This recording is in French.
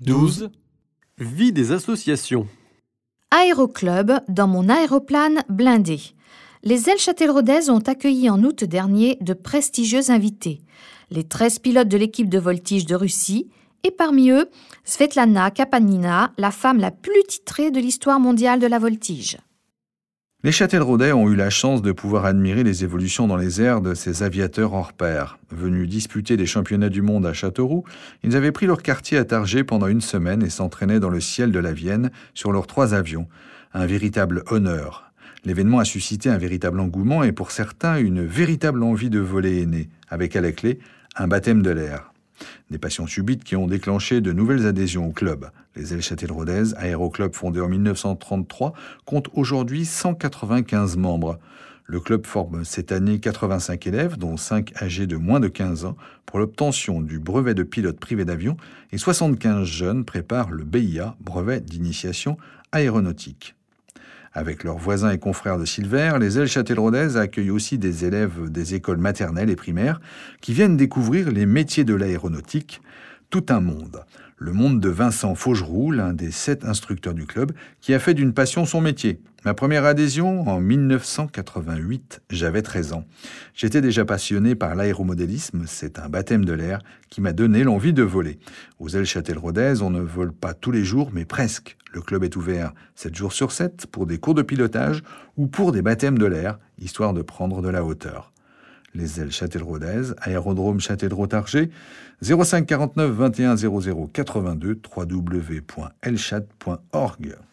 12. Vie des associations. Aéroclub dans mon aéroplane blindé. Les ailes Châtelleraudaises ont accueilli en août dernier de prestigieux invités. Les 13 pilotes de l'équipe de voltige de Russie et parmi eux, Svetlana Kapanina, la femme la plus titrée de l'histoire mondiale de la voltige. Les Châtelleraudais ont eu la chance de pouvoir admirer les évolutions dans les airs de ces aviateurs hors pair. Venus disputer des championnats du monde à Châteauroux, ils avaient pris leur quartier à Targé pendant une semaine et s'entraînaient dans le ciel de la Vienne sur leurs 3 avions. Un véritable honneur. L'événement a suscité un véritable engouement et pour certains, une véritable envie de voler est née, avec à la clé un baptême de l'air. Des passions subites qui ont déclenché de nouvelles adhésions au club. Les ailes Châtelleraudaises, aéroclub fondé en 1933, compte aujourd'hui 195 membres. Le club forme cette année 85 élèves, dont 5 âgés de moins de 15 ans, pour l'obtention du brevet de pilote privé d'avion et 75 jeunes préparent le BIA, brevet d'initiation aéronautique. Avec leurs voisins et confrères de Silver, les ailes Châtelleraudaises accueillent aussi des élèves des écoles maternelles et primaires qui viennent découvrir les métiers de l'aéronautique, tout un monde. Le monde de Vincent Faugeroux, l'un des 7 instructeurs du club, qui a fait d'une passion son métier. Ma première adhésion, en 1988, j'avais 13 ans. J'étais déjà passionné par l'aéromodélisme, c'est un baptême de l'air qui m'a donné l'envie de voler. Aux ailes Châtelleraudaises, on ne vole pas tous les jours, mais presque. Le club est ouvert 7 jours sur 7 pour des cours de pilotage ou pour des baptêmes de l'air, histoire de prendre de la hauteur. Les ailes Châtelleraudaises, aérodrome Châtellerault-Targé, 05 49 21 00 82 www.elchat.org.